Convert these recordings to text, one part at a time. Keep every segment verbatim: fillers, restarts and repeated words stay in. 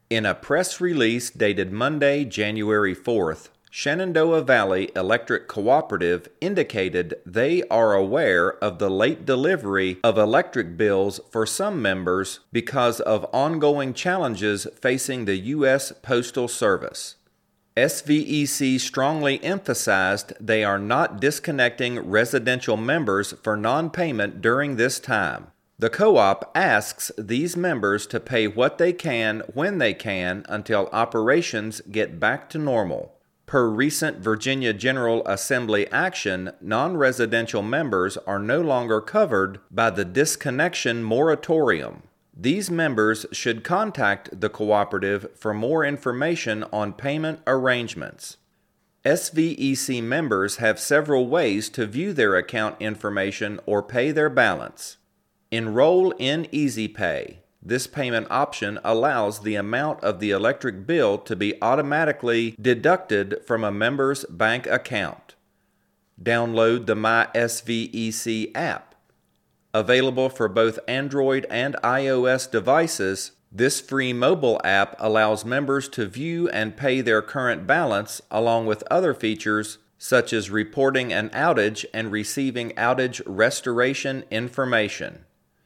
In a press release dated Monday, January fourth, Shenandoah Valley Electric Cooperative indicated they are aware of the late delivery of electric bills for some members because of ongoing challenges facing the U S Postal Service. S V E C strongly emphasized they are not disconnecting residential members for non-payment during this time. The co-op asks these members to pay what they can when they can until operations get back to normal. Per recent Virginia General Assembly action, non-residential members are no longer covered by the disconnection moratorium. These members should contact the cooperative for more information on payment arrangements. S V E C members have several ways to view their account information or pay their balance. Enroll in Easy Pay. This payment option allows the amount of the electric bill to be automatically deducted from a member's bank account. Download the My S V E C app. Available for both Android and iOS devices, this free mobile app allows members to view and pay their current balance along with other features such as reporting an outage and receiving outage restoration information.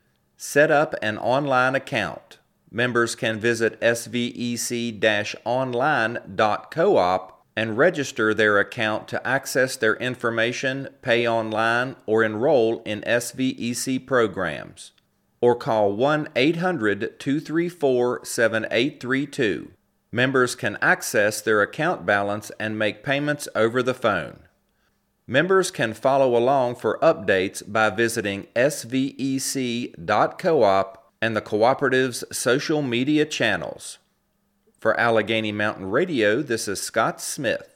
Set up an online account. Members can visit S V E C online dot coop and register their account to access their information, pay online, or enroll in S V E C programs. Or call one eight hundred, two three four, seven eight three two. Members can access their account balance and make payments over the phone. Members can follow along for updates by visiting S V E C dot coop and the cooperative's social media channels. For Allegheny Mountain Radio, this is Scott Smith.